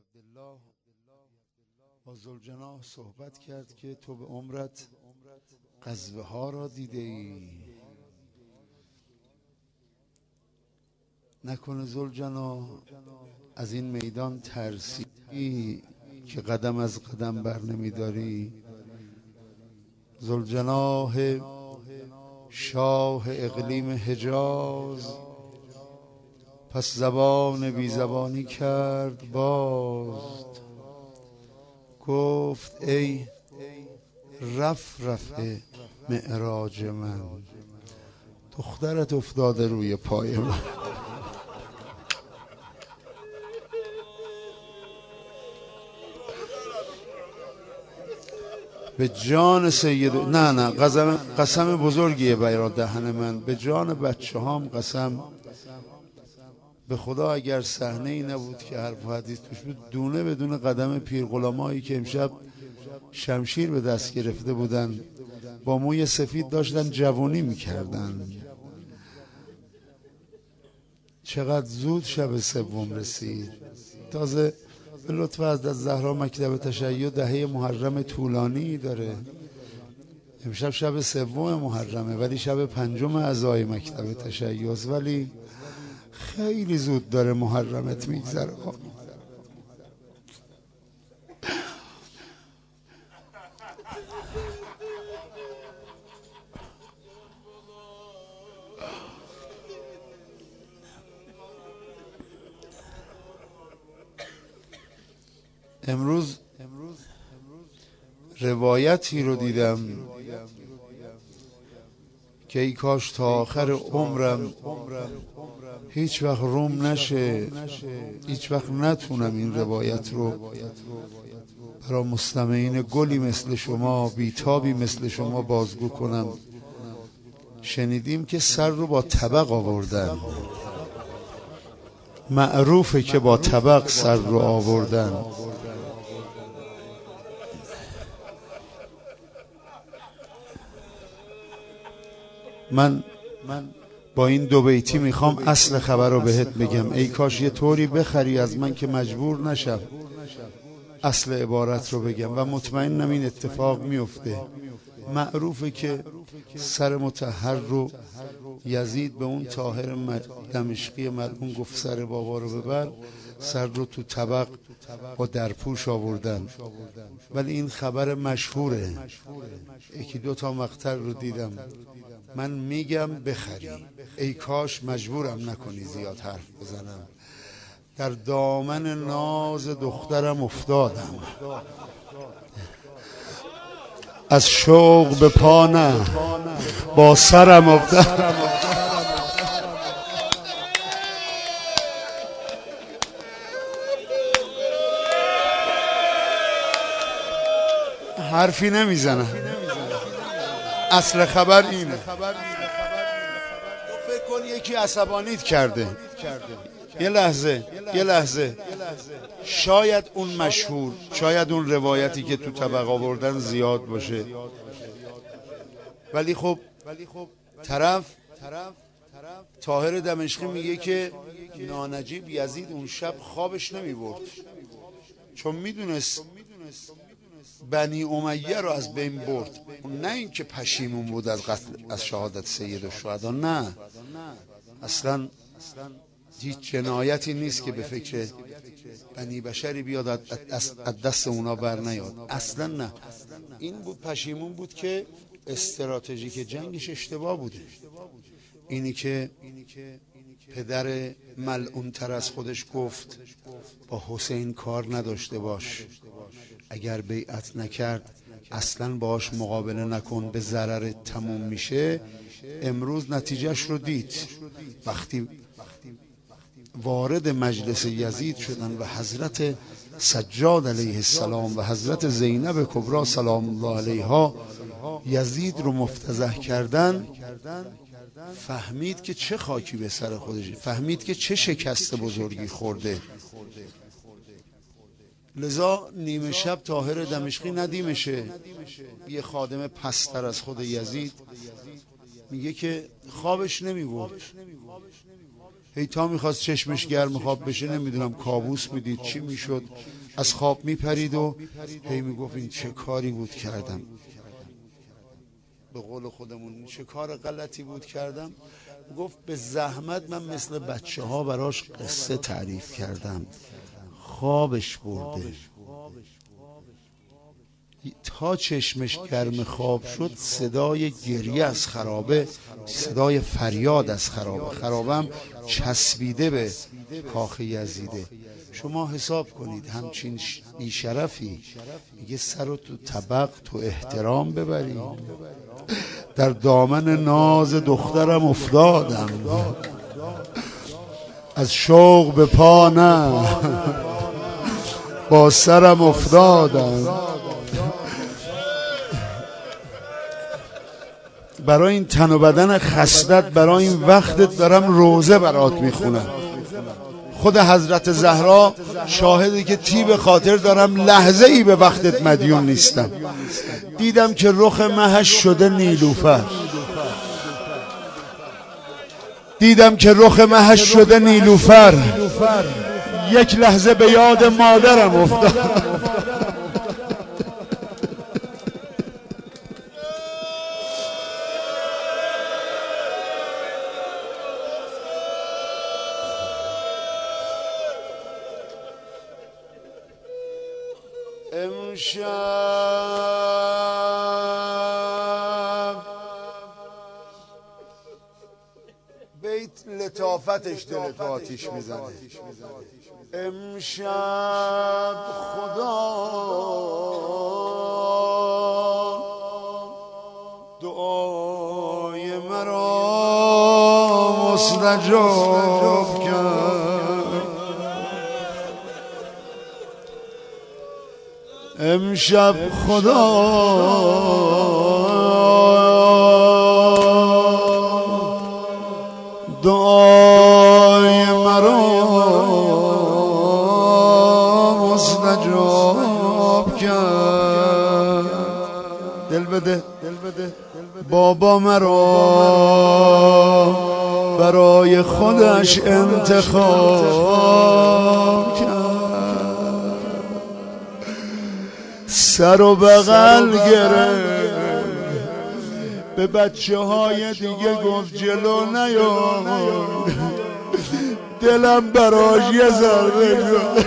عبدالله با ذوالجناح صحبت کرد که تو به عمرت غزوه ها را دیده ای، نکنه ذوالجناح از این میدان ترسیدی که قدم از قدم بر نمیداری؟ ذوالجناح شاه اقلیم حجاز پس زبان بی زبانی کرد باز، گفت ای رفرف معراج من، دخترت افتاده روی پای من. به جان سید نه قسم بزرگیه برای دهن من، به جان بچه هام قسم، به خدا اگر صحنه ای نبود که حرف و حدیث توش بود، دونه بدون قدم پیر غلامایی که امشب شمشیر به دست گرفته بودن با موی سفید داشتن جوونی میکردن. چقدر زود شب سوم رسید. تازه به لطف حضرت زهرا مکتب تشیع دهه محرم طولانی داره. امشب شب سوم محرمه ولی شب پنجم اعضای مکتب تشیع است، ولی خیلی زود داره محرمت میگذره. امروز روایتی رو دیدم که ای کاش تا آخر عمرم هیچ وقت روم نشه، هیچ وقت نتونم این روایت رو برای مستمعین گلی مثل شما، بیتابی مثل شما بازگو کنم. شنیدیم که سر رو با طبق آوردن، معروفه که با طبق سر رو آوردن. من با این دو بیتی میخوام اصل خبر رو بهت بگم. ای کاش یه طوری بخری از من که مجبور نشم اصل عبارت رو بگم و مطمئنم این اتفاق میفته. معروفه که سر مطهر رو یزید به اون طاهر دمشقی ملعون گفت سر بابا رو ببر، سر رو تو طبق با درپوش آوردن. ولی این خبر مشهوره، یکی دو تا مقطع رو دیدم. من میگم بخری، ای کاش مجبورم نکنی زیاد حرف بزنم. در دامن ناز دخترم افتادم، از شوق به پا نه با سرم افتادم. حرفی نمیزنم، اصل خبر اینه. فکر کن یکی عصبانیت کرده، یه لحظه شاید اون مشهور، شاید اون روایتی که تو طبق آوردن زیاد باشه، ولی خب طرف طاهر دمشقی میگه که نانجیب یزید اون شب خوابش نمی برد، چون میدونست بنی امیه رو از بین برد. نه اینکه پشیمون بود از قتل، از شهادت سید الشهدا، نه، اصلا هیچ جنایتی نیست که به فکر بنی بشری بیاد از دست اونا بر نیاد، اصلا نه. این بود پشیمون بود که استراتژیک جنگش اشتباه بوده. اینی که پدر ملعون تر از خودش گفت با حسین کار نداشته باش، اگر بیعت نکرد اصلا باش مقابله نکن، به ضرر تموم میشه. امروز نتیجهش رو دید وقتی وارد مجلس یزید شدن و حضرت سجاد علیه السلام و حضرت زینب کبری سلام الله علیها یزید رو مفتضح کردن. فهمید که چه خاکی به سر خودش، فهمید که چه شکست بزرگی خورده. لذا نیمه شب طاهر دمشقی ندیمشه، یه خادم پستر از خود یزید، میگه که خوابش نمی برد. هی تا میخواست چشمش گرم خواب بشه نمیدونم کابوس میدید چی میشد، از خواب میپرید و هی میگفت این چه کاری بود کردم، به قول خودمون چه کار غلطی بود کردم. گفت به زحمت من مثل بچه ها براش قصه تعریف کردم، خوابش برده. تا چشمش گرم خواب شد صدای گریه از خرابه، صدای فریاد از خرابه، خرابه هم چسبیده به کاخ یزیده. شما حساب کنید همچین بیشرفی میگه سر رو تو طبق تو احترام ببری، در دامن ناز دخترم افتادم، از شوق به پا نه با سرم افتادم. برای این تن و بدن خستت، برای این وقتت دارم روزه برات میخونم. خود حضرت زهرا شاهدی که طیب خاطر دارم لحظه ای به وقتت مدیون نیستم. دیدم که رخ مهش شده نیلوفر، دیدم که رخ مهش شده نیلوفر، یک لحظه به یاد مادرم افتاد. امشب بیت لطافتش دلت آتیش میزنه. امشب خدا دعای مرا مستجاب کرد. امشب خدا دعای مرا مستجاب کرد. دل بده بابا مرا برای خودش انتخاب کرد. سر و بغل گرفت به بچه های دیگه گفت جلو نیای، دلم براش یه ضربه شد.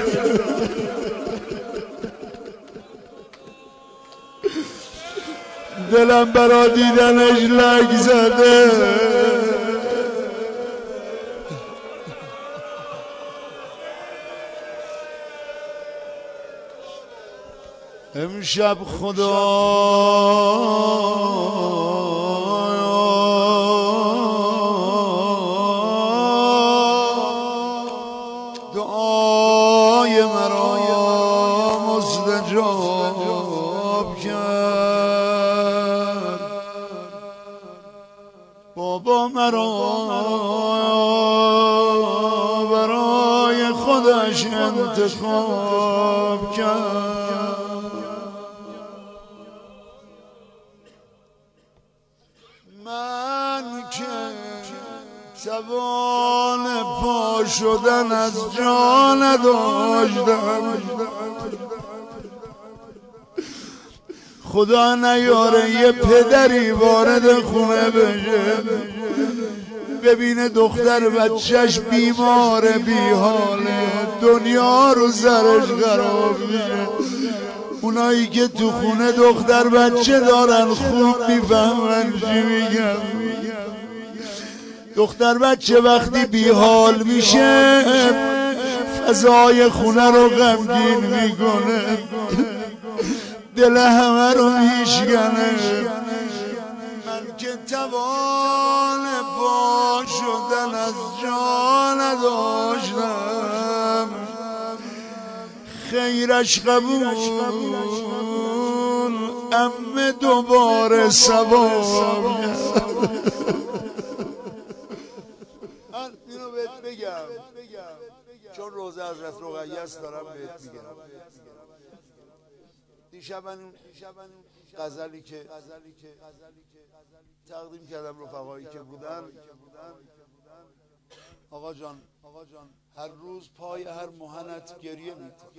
دلم برا دیدنش لگ زده. امشب خدا دعای مرا مستجاب کرد. بابا مرا برای خودش انتخاب کرد. من که توان پا شدن از جا نداشتم، خدا نیاره یه پدری وارد خونه بشه ببینه دختر بچهش بیماره بیحاله، دنیا رو سرش خراب میشه. اونایی که تو خونه دختر بچه دارن خوب میفهمن چی میگم. دختر بچه وقتی بیحال میشه فضای خونه رو غمگین میکنه، دل همه رو میشکنه. من که توان پا شدن از جا نداشتم، خیرش قبول امه دوباره ثواب. اینو بهت بگم چون روزه حضرت رقیه است دارم بهت میگم. دیشب من غزلی که تقدیم کردم رفقایی که بودن آقا جان هر روز پای هر مهنت گریه میکنی،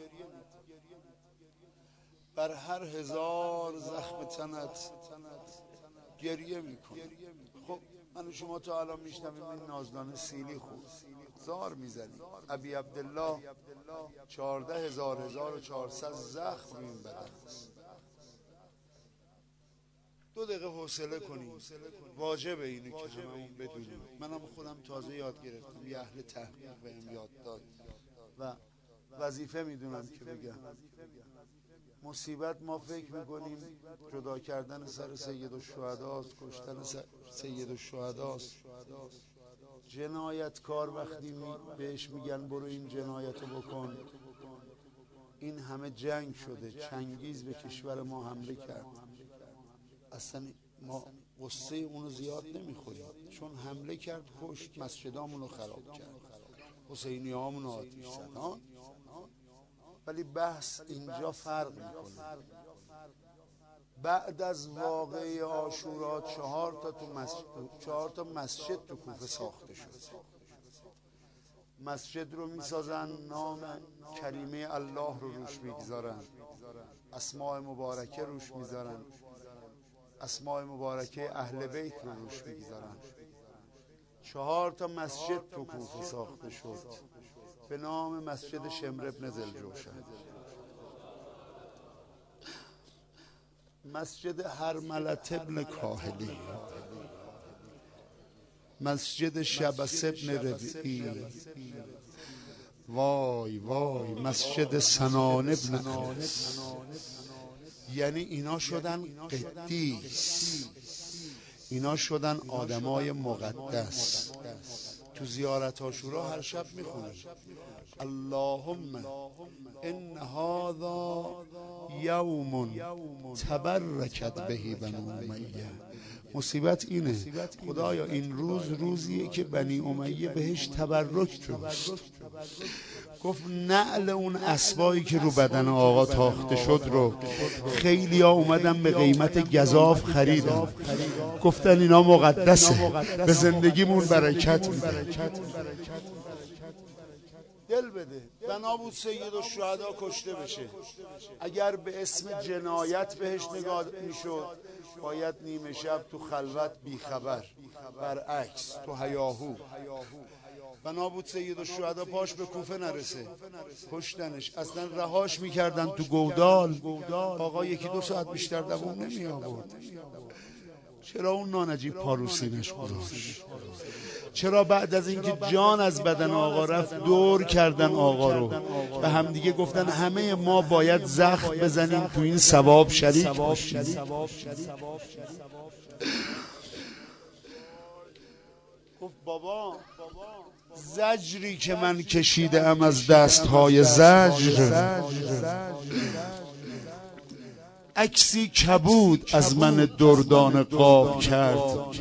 بر هر هزار زخم تنت گریه میکنی. خب من و شما تا الان میشنویم این نازدانه سیلی خوب زار میزنی. ابی عبدالله 14,400 زخم روی این بدن است. 2 دقیقه حوصله کنیم، واجبه اینو که هممون بدونیم. منم خودم تازه یاد گرفتم، یه اهل تحقیق بهم یاد داد و وظیفه میدونم که بگم. مصیبت ما فکر میکنیم جدا کردن سر سید الشهداست، کشتن سید الشهداست. جنایتکار وقتی بهش میگن برو این جنایتو بکن، این همه جنگ شده، چنگیز به کشور ما حمله کرد، اصلا ما قصه اونو زیاد نمیخوریم چون حمله کرد، کشت، مسجدامونو خراب کرد، حسینی هامونو آتیش زد. ولی بحث اینجا فرق میکنه. بعد از واقعه عاشورا 4 تا مسجد تو کوفه ساخته شد. مسجد رو میسازن، نام کریمه الله رو روش میگذارن، اسماء مبارکه روش میذارن، اسماء مبارکه اهل بیت رو روش میگذارن. 4 تا مسجد تو کوفه ساخته شد به نام مسجد شمر ابن ذوالجوشن، مسجد هرملة ابن کاهلی، مسجد شبس ابن ربعی، وای وای، مسجد سنان ابن انس. یعنی اینا شدن قدیس، اینا شدن آدمای مقدس. تو زیارت عاشورا هر شب میخونه اللهم ان هذا یوم تبرکت بهی بنو امیه. مصیبت اینه، خدایا این روز روزیه که بنی امیه بهش تبرک جست. گفت نعل اون اسبایی که رو بدن آقا تاخته شد رو خیلی ها اومدن به قیمت گزاف خریدن، گفتن اینا مقدسه، به زندگیمون برکت میده. دل بده، بنا بود سید الشهدا کشته بشه. اگر به اسم جنایت بهش نگاه میشد باید نیمه شب تو خلوت بیخبر، برعکس تو هیاهو. بنا بود سید الشهدا پاش به کوفه نرسه، کشتنش. اصلا رهاش میکردن تو گودال، آقا 1-2 ساعت بیشتر دوام نمی آورد. چرا اون نانجیب پاروسینش گذاشت؟ چرا بعد از اینکه جان از بدن آقا رفت دور کردن آقا رو به همدیگه گفتن همه ما باید زخم بزنیم تو این ثواب شریک باشیم؟ گفت بابا زجری که من کشیدم از دستهای زجر، عکسی کبود از من دردان قاب کرد.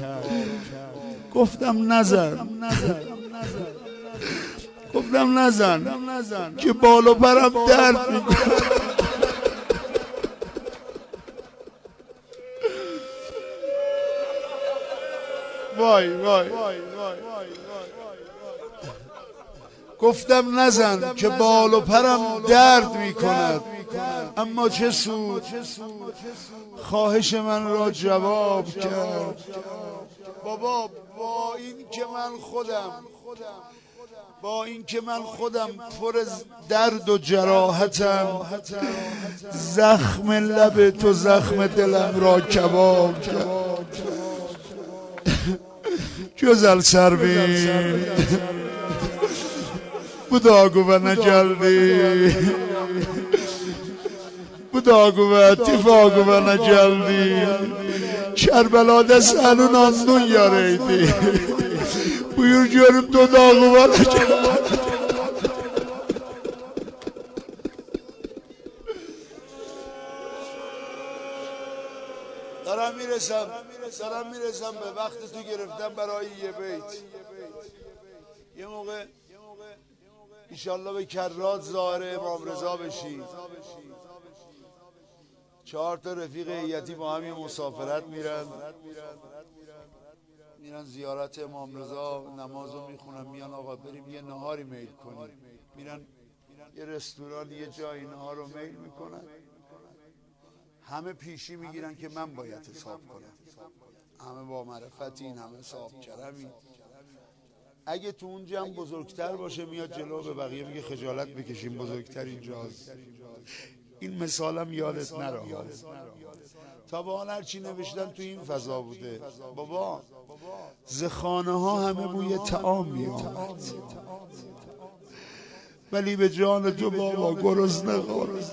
گفتم نزن که بال و پرم درد میکنه. وای گفتم نزن که بال و پرم درد میکند. اما چه سود، خواهش من را جواب کرد. بابا با این که من خودم پر درد و جراحتم، زخم لب تو زخم دلم را کباب کرد. güzel servis bu da güvene geldi, bu da tifo güvene geldi. Kerbela'da senin andın yarıydı. Buyur görüp dudağı bana geldi. دارم میرسم به وقت تو گرفتم برای یه بیت. یه موقع ایشالله به کرات ظاهر امام رضا بشی، 4 تا رفیق هیئتی با هم یه مسافرت میرن، میرن زیارت امام رضا، نمازو میخونن، میان آقا بریم یه نهاری میل کنیم، میرن یه رستوران یه جایی نهار رو میل میکنن، همه پیشی میگیرن که من باید حساب کنم، همه با معرفتین، همه صاحب کرمی. اگه تو اون جمع بزرگتر باشه میاد جلو به بقیه میگه خجالت بکشیم بزرگتر اینجاست. این مثالم یادت نره تا به حال هرچی نوشتن تو این فضا بوده. بابا زخانه ها همه بوی طعام می آمد، ولی به جان تو بابا گرسنه خورد.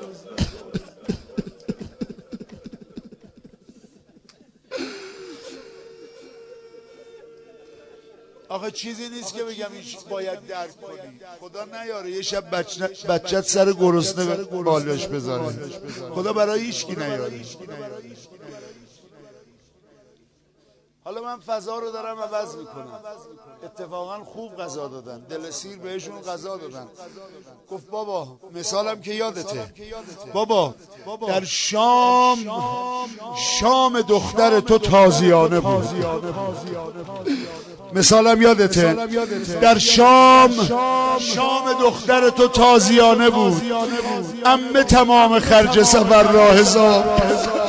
آخه چیزی نیست که بگم این باید درک کنی. خدا نیاره یه شب بچت سر گرسنه بالش بذاره، خدا برای هیچکی نیاره. حالا من فضا رو دارم عوض میکنم. اتفاقا خوب غذا دادن، دل سیر بهشون غذا دادن. گفت بابا مثالم که یادته، بابا در شام دختر تو تازیانه بود. مثالم یادته، در شام دختر تو تازیانه بود. عمه تمام خرج سفر را حساب.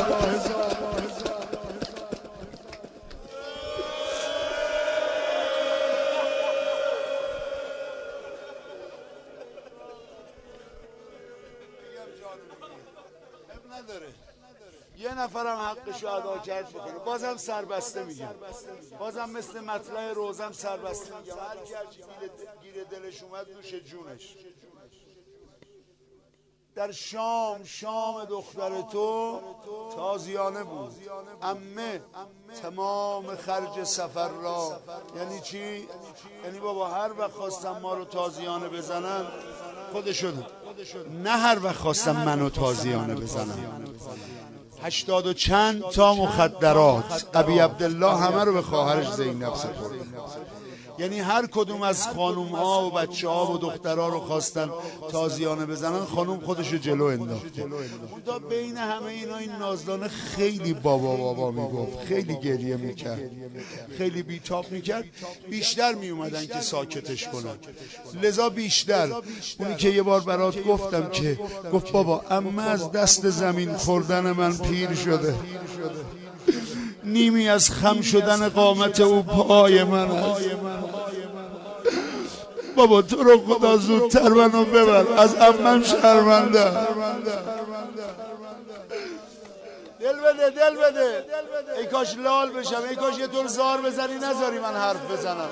یه نفرم حقشو ادا کرد بکنه، بازم سربسته میگم، بازم مثل مطلع روزم سربسته میگم، هر کی هرچی گیر دلش اومد نوش جونش. در شام دختر تو تازیانه بود. عمه تمام خرج سفر را. یعنی چی؟ یعنی بابا هر وقت خواستم ما رو تازیانه بزنن خودشون، نه هر وقت خواستم منو تازیانه بزنن. 80 و چند تا مخدرات ابی عبدالله همه رو به خواهرش زینب سپرد. یعنی هر کدوم از خانوم ها و بچه ها و دخترها رو خواستن تازیانه بزنن، خانوم خودش رو جلو انداخته. اونجا بین همه اینا این نازدانه خیلی بابا میگفت، خیلی گریه میکرد، خیلی بیتاب میکرد. بیشتر میومدن که ساکتش کنن، لذا بیشتر. اونی که یه بار برات گفتم که گفت بابا عمه از دست زمین خوردن من پیر شده، نیمی از خم شدن قامت او پای من است. بابا تو رو خدا زودتر منو ببر، از عمم شرمنده. دل بده ای کاش لال بشم، ای کاش یه طور زار بزنی نذاری من حرف بزنم.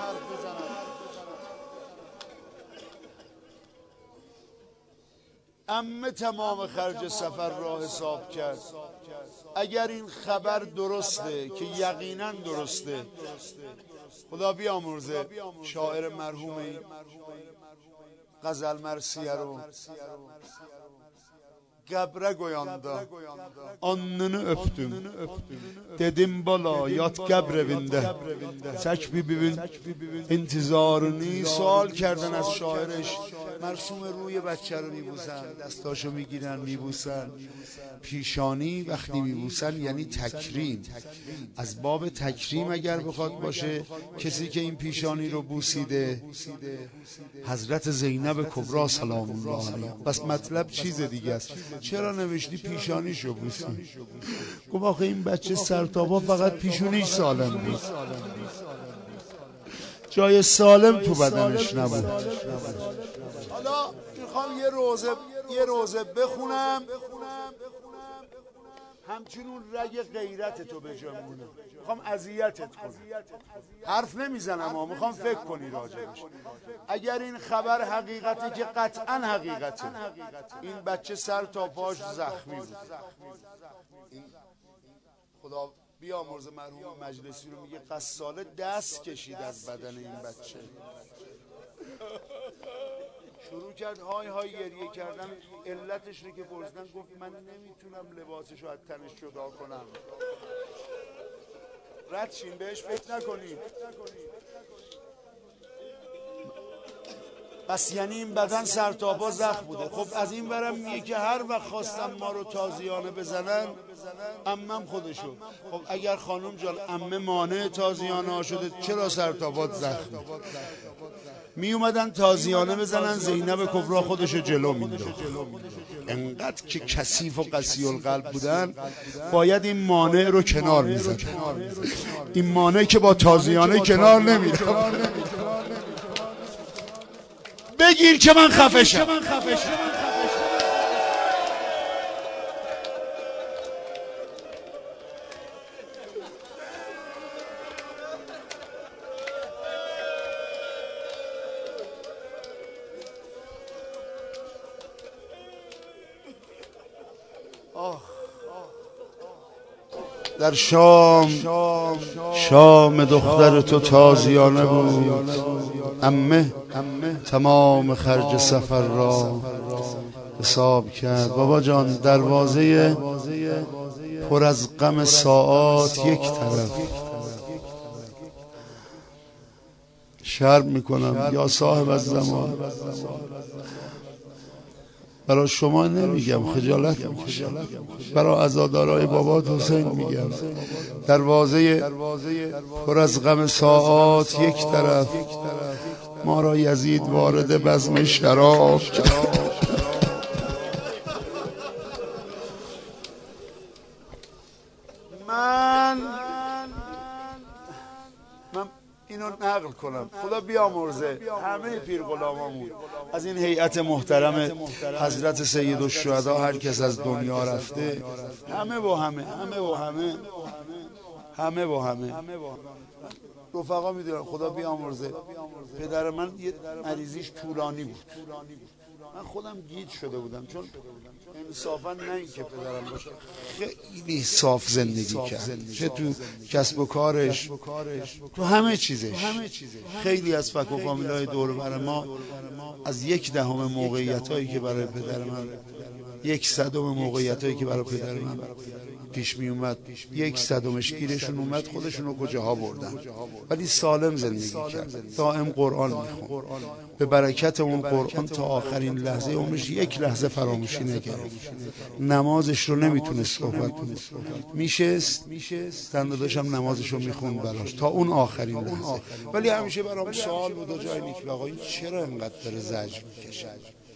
عمه تمام خرج سفر را حساب کرد. اگر این خبر درسته که یقینا درسته، خدا بیامرزه شاعر مرحوم غزل مرثیه رو، قبره goyanda alnını öptüm, dedim bala yat قبر evinde, çek bibibin intizarını. سوال کردن از شاعرش، مرسوم روی بچه رو میبوسن، دستاشو میگیرن میبوسن، پیشانی وقتی میبوسن یعنی تکریم. از باب تکریم اگر بخواد باشه، کسی که این پیشانی رو بوسیده حضرت زینب کبری سلام الله علیها. بس مطلب چیز دیگه است. چرا نوشتی پیشانیشو بوسی؟ گفت آخه این بچه سرتابا فقط پیشونیش سالم بود، جای سالم تو بدنش نبود. حالا میخوام یه روزه بخونم همچنون رگ غیرت تو به جا مونه. میخوام اذیتت کنم، حرف نمیزنم ها، میخوام فکر کنی راجبش. اگر این خبر حقیقته که قطعا حقیقته، این بچه سر تا پاش زخمی بود. خدا بیامرزه مرحوم مجلسی رو، میگه قصاله دست کشید از بدن این بچه، شروع کرد های های گریه کردن. علتش رو که پرسیدن گفت من نمیتونم لباسش رو از تنش جدا کنم. رد شین، بهش فکر نکنید. پس یعنی این بدن سرتاپا زخم بوده. خب از این ورم میگه که هر وقت خواستن ما رو تازیانه بزنن عمم خودشو. خب اگر خانم جان عمه مانع تازیانه ها شده چرا سرتاپات زخم؟ می اومدن تازیانه بزنن، زینب کبرا خودشو جلو مینداخت. انقدر که کثیف و قسی القلب بودن باید این مانع رو کنار میزد. این مانع که با تازیانه کنار نمیره. بگیر که من خفه شم. در شام دختر تو تازیانه بود، عمه تمام خرج سفر را حساب کرد. بابا جان دروازه پر از غم ساعات یک طرف. شرم میکنم یا صاحب الزمان، برای شما نمیگم، خجالت میکشم، برای عزادارای بابات حسین میگم. دروازه پر از غم ساعات یک طرف، ما را یزید وارد بزم شراب کرد. من اینو نقل کنم، خدا بیامرزه همه پیر غلامامون از این هیئت محترم حضرت سید الشهدا، هر کس از دنیا رفته، همه با همه رفقا میدونن. خدا بیامرزه پدر من یه مریضیش طولانی بود. من خودم گیج شده بودم، چون انصافا نه این که پدرم باشه، خیلی صاف زندگی کرد، چه تو کسب و کارش، تو همه چیزش. خیلی از فک و فامیلای دور بر ما از 1/10 موقعیتایی که برای پدر من، 1/100 موقعیتایی که برای پدر من پیش می اومد، 1/100 گیرشون اومد، خودشون رو کجاها بردن، ولی سالم زندگی کرد. دائم قرآن میخوند، به برکت اون قرآن تا آخرین لحظه عمرش یک لحظه فراموشی نگرفت. نمازش رو نمیتونست صحبت کنه، میشست دنده داشتم نمازش رو میخوند براش تا اون آخرین لحظه. ولی همیشه برام سوال بود و جای نیک آقا این چرا اینقدر داره زجر میکشه؟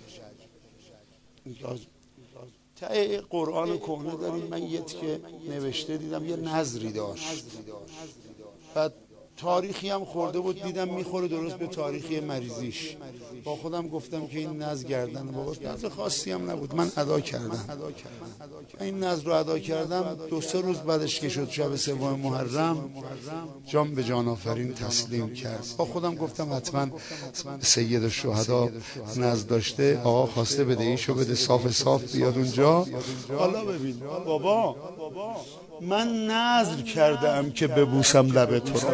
ته قرآن کهنه داریم، من یه که نوشته دیدم یه نظری داشت، بعد تاریخی هم خورده بود، دیدم میخوره درست به تاریخی مریضیش. با خودم گفتم که این نظر گردن باباست، نظر خاصی هم نبود، من ادا کردم. این نظر رو ادا کردم، 2-3 روز بعدش که شد شب 3 محرم، جان به جان آفرین تسلیم کرد. با خودم گفتم حتما سید الشهدا نظر داشته، آقا خواسته بدهیشو بده، صاف بیاد اونجا. حالا ببین بابا، من نظر کردم که ببوسم لب تو رو.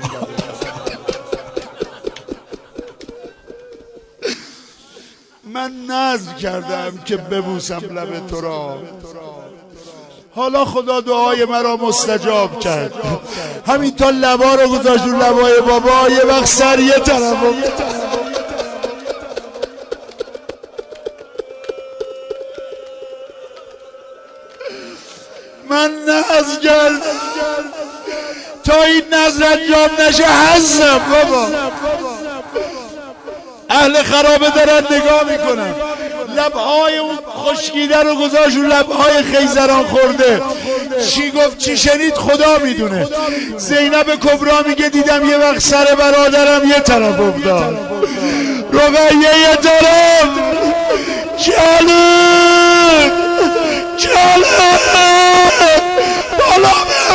من نظر کردم که ببوسم لب تو را. حالا خدا دعای مرا مستجاب کرد، همین تا لبا رو گذاشت رو لبای بابا، یه وقت سر یه طرف. من نظر کردم تا این نظر انجام نشه هستم بابا. اهل خرابه دارن نگاه میکنن، لبهای اون خشکیده رو گذاشت رو لبهای خیزران خورده. چی گفت چی شنید خدا میدونه. زینب کبرا میگه دیدم یه وقت سر برادرم یه طرف افتاد، رقیه یه طرف، جلد بالا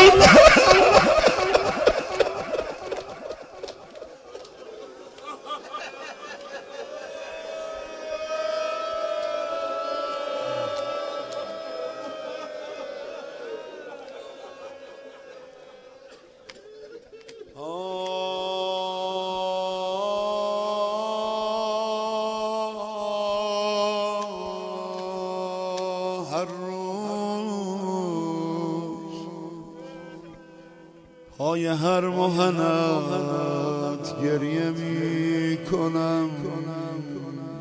پای هر مهنت گریه می کنم،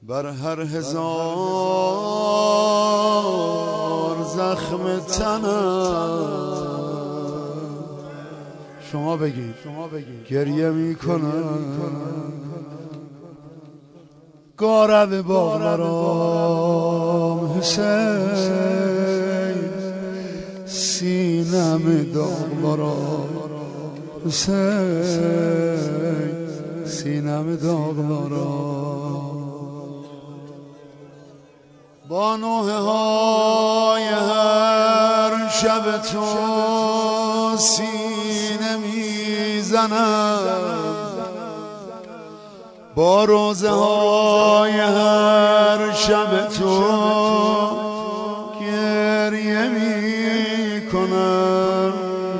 بر هر هزار زخم تنم شما بگید گریه میکنم گارب باغ مرام حسین سینم داغ مرام حسین سینم داغ مرام با نوحه های هر شب تو سینه میزنم با روزه های هر شب تو گریه میکنم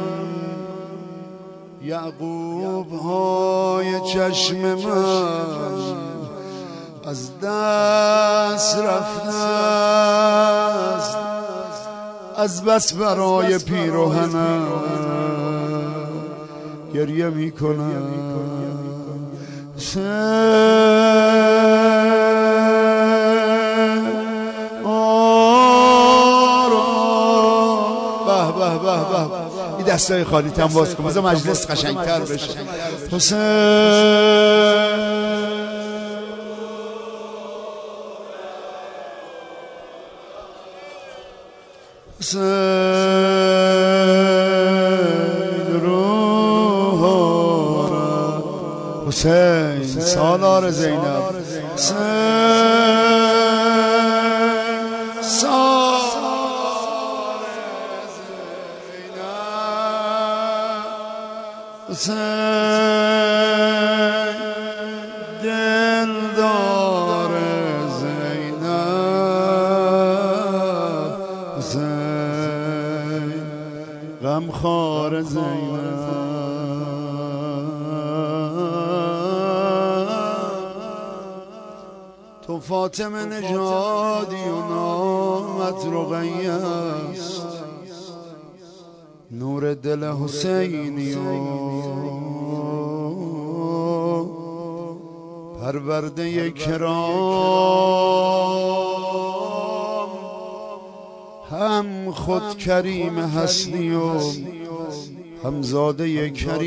یعقوب های چشم من از دست رفته است از بس برای پیراهنم گریه میکنم به به به به این دستای خالی تن باز کن بذار مجلس قشنگتر بشه حسین حسین سالار زینب حسین دلدار زینب حسین غمخوار زینب تو فاطمه نژادی و نامت رقیه است نور دل حسینی و پرورده کرام هم خود کریم هستی و هم زاده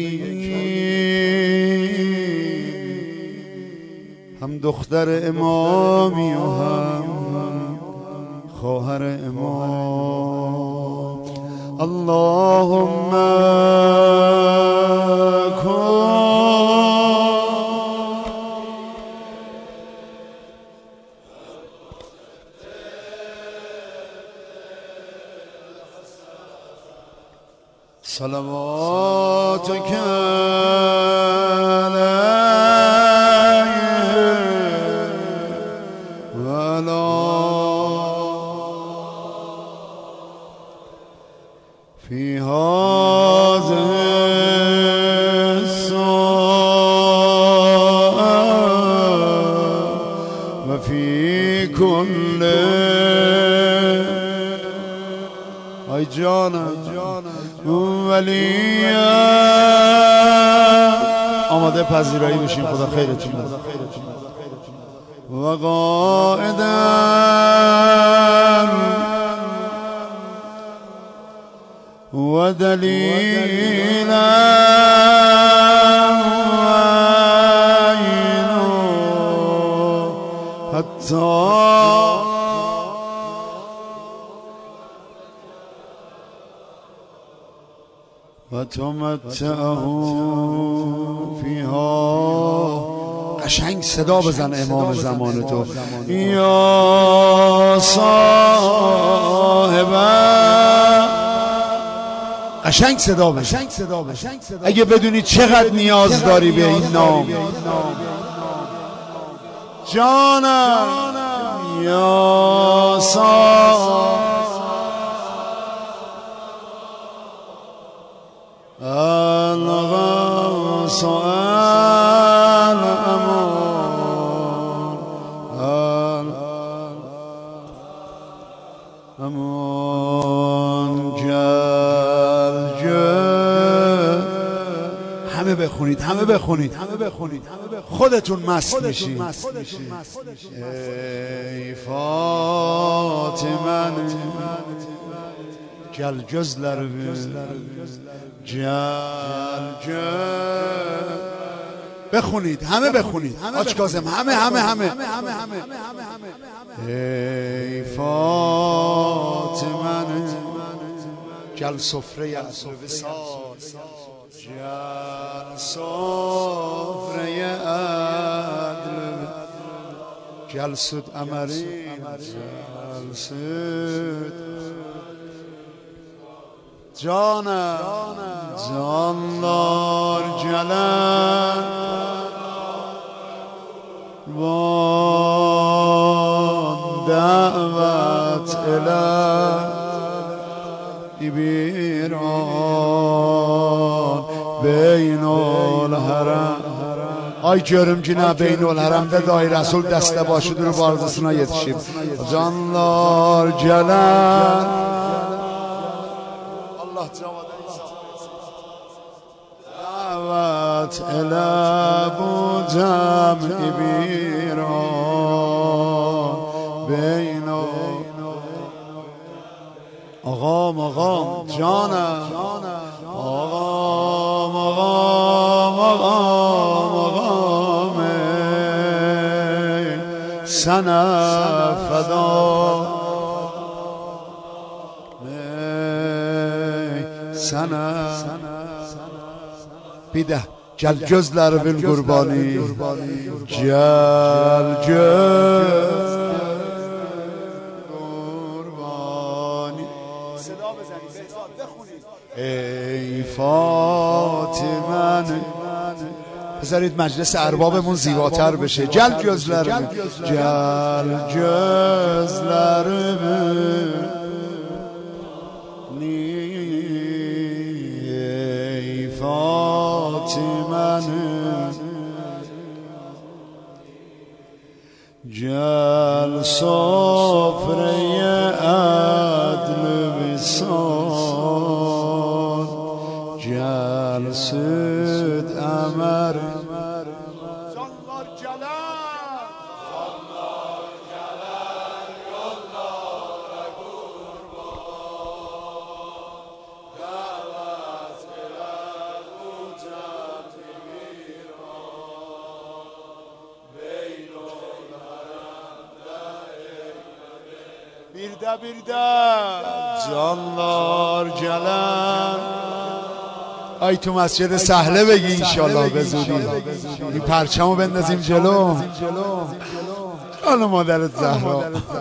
کریم هم دختر امامی و هم خواهر امام اللهم کن صلواتک في هذه الساعة وفي كل أي جانا وليا آماده پذیرایی بشین خدا خیرتون بده و قائدا ودليلا وعينا حتى وتمتعه فيها قشنگ صدا بزن امام زمان تو یا صاحبه قشنگ صدا بزن اگه بدونی چقدر نیاز داری به این نام جانم یا صاحب الغوث امان همه بخونید، همه بخونید، خودتون مست میشید. ey Fatimen gel gözlerimi gel بخونید، همه بخونید. آج کاظم همه ای فاطمه گل سفره عدل وصال گل سفره عدل گل سود امرین گل سود جانم جانlar گلن وان دعوت الی بیران بین الحرم. Ay görüm ki ne beynul haremde dahi Resul deste başıdır barzısına yetişip canlar gelen Allah davet ele bu cem'i biran beynul ağam canım ağam sana feda sana bir de gel gözlerimin kurbanı gel kurbanı ey Fatimen. بذارید مجلس اربابمون زیباتر بشه. گل gözlerimi gel gözlerimi ey Fatime'nin gel sofraya adl visal gel süd emer canlar gelen yollara kurban davet eder bu cem'i biran beynul haremde bir de canlar gelen. ای تو مسجد سهله بگی انشالله به زودی این پرچمو بندازیم جلو. حالا مادرت زهرا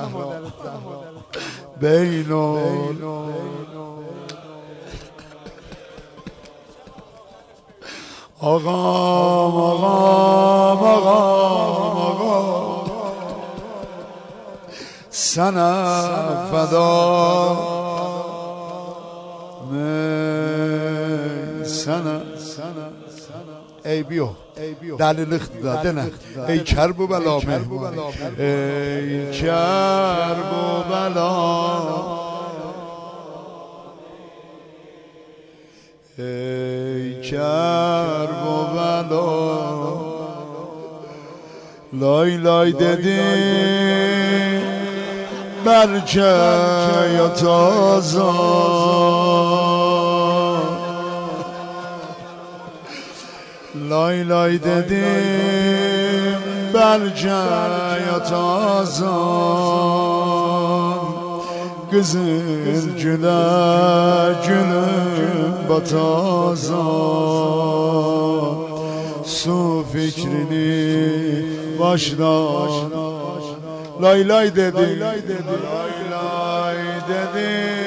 بینول آقام sana feda sana ey بیو دلیل دادنه ای کرب و بلا ای کرب و بلا ای کرب و بلا لای لای دیدی برچه یا تازان لای لای dedim belcaya tazan Kızıl güle gülüm batazan Su fikrini baştan Lay lay dedim Lay lay dedim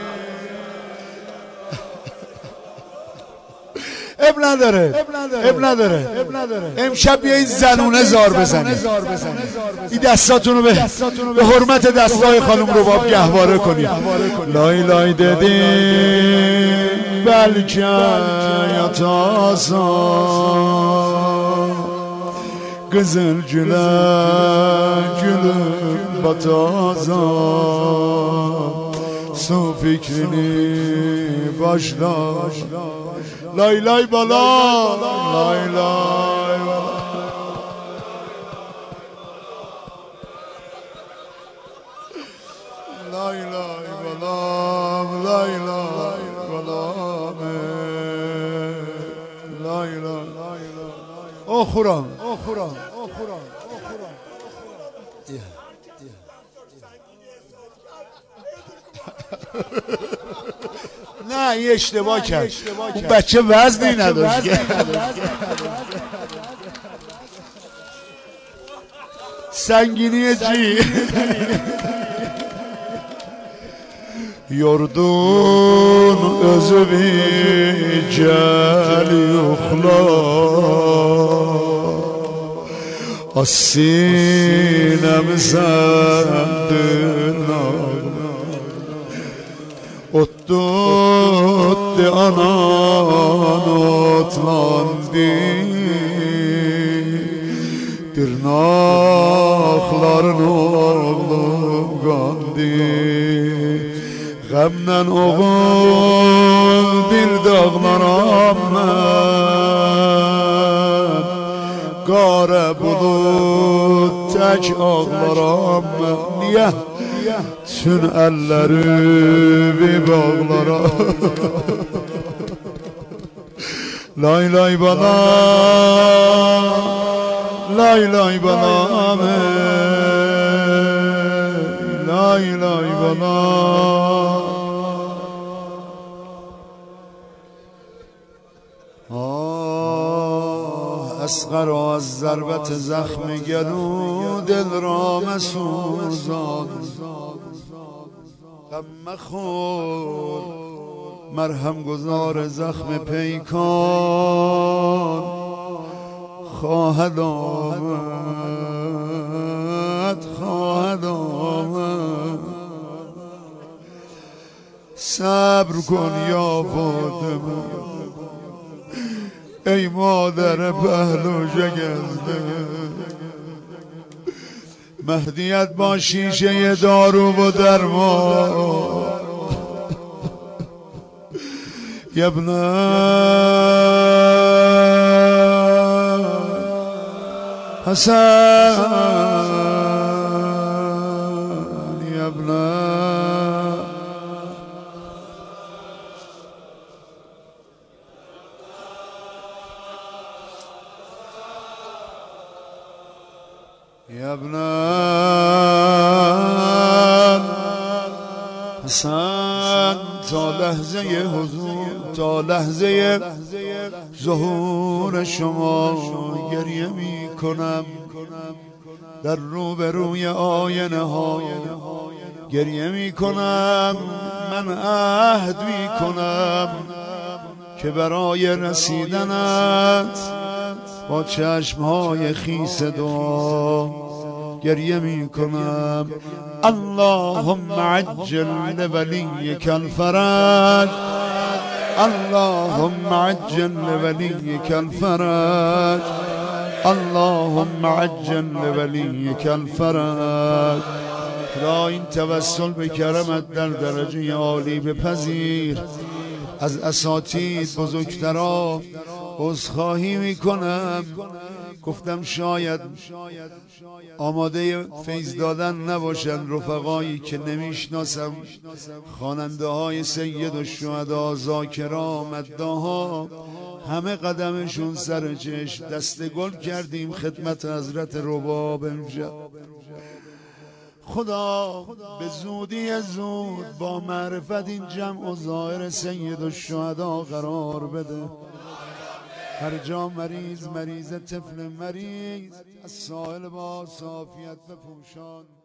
اب نداره امشب بیایید زنونه زار بزنید این دستاتونو به حرمت دستای خانم رباب گهواره کنید لای لای دیدیم بلکه یا تازان Kızıl gülüm batazan Su fikrini başla لای لای بالا لای لای بالا لای لای بالا لای لای بالا لای لای او خورم نه این اشتباه کرد اون بچه وزنی نداشت سنگینی جی yurdun özü bir gel yuxlar az sinemizədir ottu anan otlandı dırnaqların oğlum qandı Qəmdən oğul bir dağlaram mən Qara bulut tək ağlaram mən Niyə? Tün əllərimi bağlaram Lay lay bana Lay lay bana Lay lay bana اسقر از ضربت زخم گلو دل را مسوزان غم مخور مرهم گذار زخم پیکان خواهد آمد صبر کن یا فاطمه ای مادر پهلو شکسته مهدیت با شیشه دارو و درمان یبن حسن یبن يا ابن حسن تا لحظه حضور تا لحظه ظهور شما گریه می کنم در روبروی آینه ها گریه می کنم من عهد می کنم که برای رسیدنت با چشمهای خیس دعا گریه می کنم اللهم عجل لولیک الفرج اللهم عجل لولیک الفرج اللهم عجل لولیک الفرج خدا این توسل به کرمت در درجه عالی بپذیر از اساتید بزرگترا عذرخواهی میکنم گفتم شاید آماده فیض دادن نباشن رفقایی که نمیشناسم خواننده های سید الشهدا ذاکرا مداها همه قدمشون سر چشم دست گل کردیم خدمت حضرت رباب امشب خدا به زودی زود با معرفت این جمع و ظاهر سید الشهدا قرار بده هر جا مریض طفل مریض از سائل با صافیت بپوشان